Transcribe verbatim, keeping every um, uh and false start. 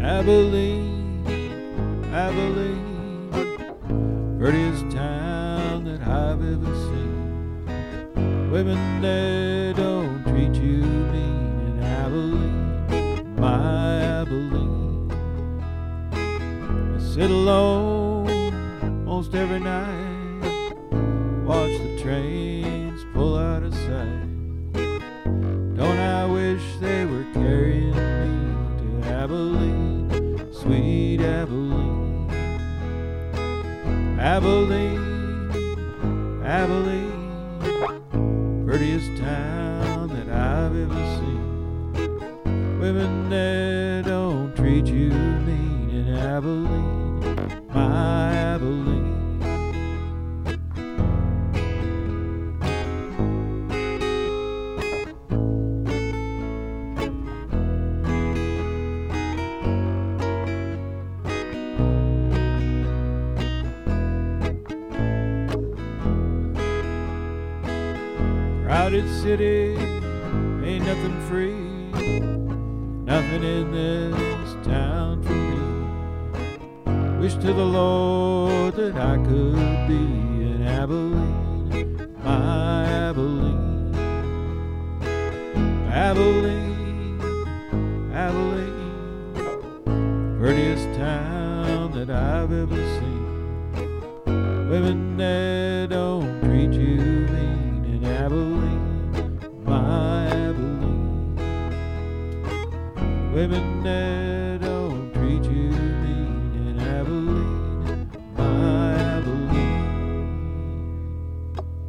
Abilene, Abilene, prettiest town that I've ever seen. Women there don't treat you mean in Abilene, my Abilene. I sit alone most every night, watch the trains pull out of sight. Don't I wish they were carrying me to Abilene, sweet Abilene. Abilene, Abilene, prettiest town that I've ever seen. Women there don't treat you mean in Abilene, my Abilene. Crowded city, ain't nothing free, nothing in this town for me. Wish to the Lord that I could be in Abilene, my Abilene. Abilene, Abilene, prettiest town that I've ever seen. Women there don't treat you mean in Abilene, my Abilene. Women there